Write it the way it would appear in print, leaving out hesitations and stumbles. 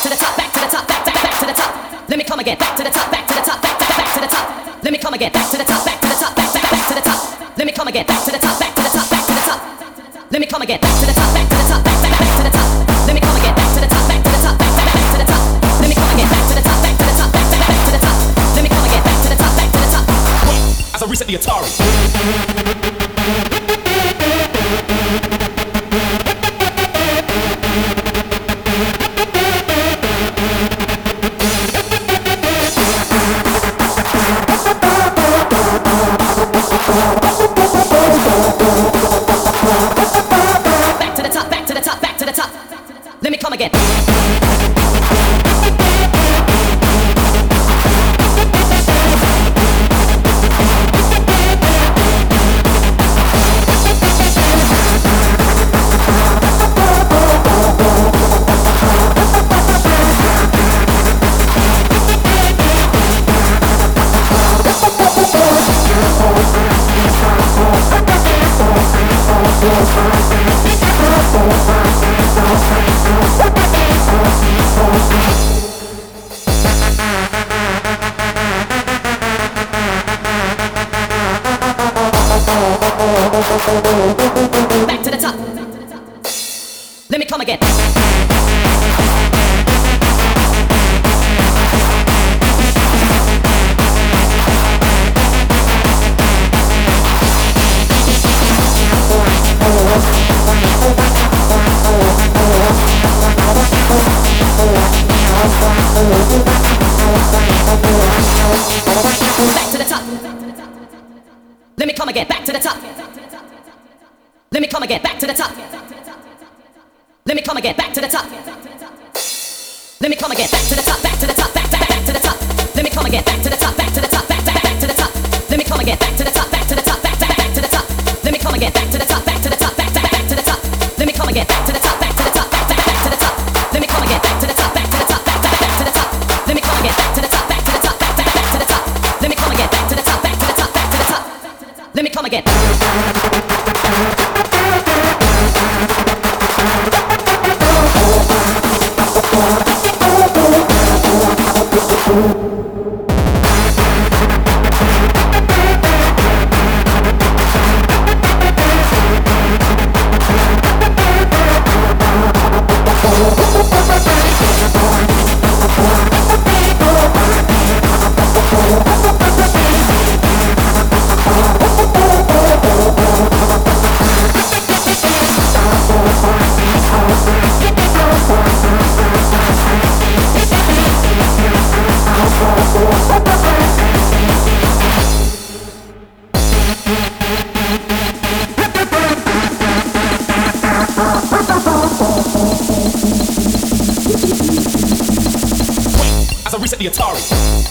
to the top, back to the top, back to the top. Let me come again, back to the top, back to the top, back to the top. Let me come again, back to the top, back to the top, back to the top. Let me come again, back to the top, back to the top, back to the top. Let me come again, back to the top, back to the top, back to the top. Let me come again, back to the top, back to the top, back to the top. Let me come again, back to the top, back to the top, back to the top. Let me come again, back to the top, back to the top. As I reset the Atari. Back to the top, back to the top, back to the top. Let me come again. Back to the top. Let me come again. Back to the top. Let me come again. Back to the top. Let me come again. Back to the top. Let me come again. Back to the top. Let me come again. Back to the top. Back to the top. Back to the top. Let me come again. Back to the top. Back to the top. Back to the top. Let me come again. Back to the top. Back to the top. Back to the top. Let me come again. Back to the top. Back to the top. Back to the top. Let me come again. Back to the top. Back to the top. Back to the top. Let me come again. Back to the top. Back to the top. Back to the top. Let me come again. Back to the top. Back to the top. Back to the top. Let me come again. Back to the top. Back to the top. Back to the top. Let me come again. As I reset the Atari.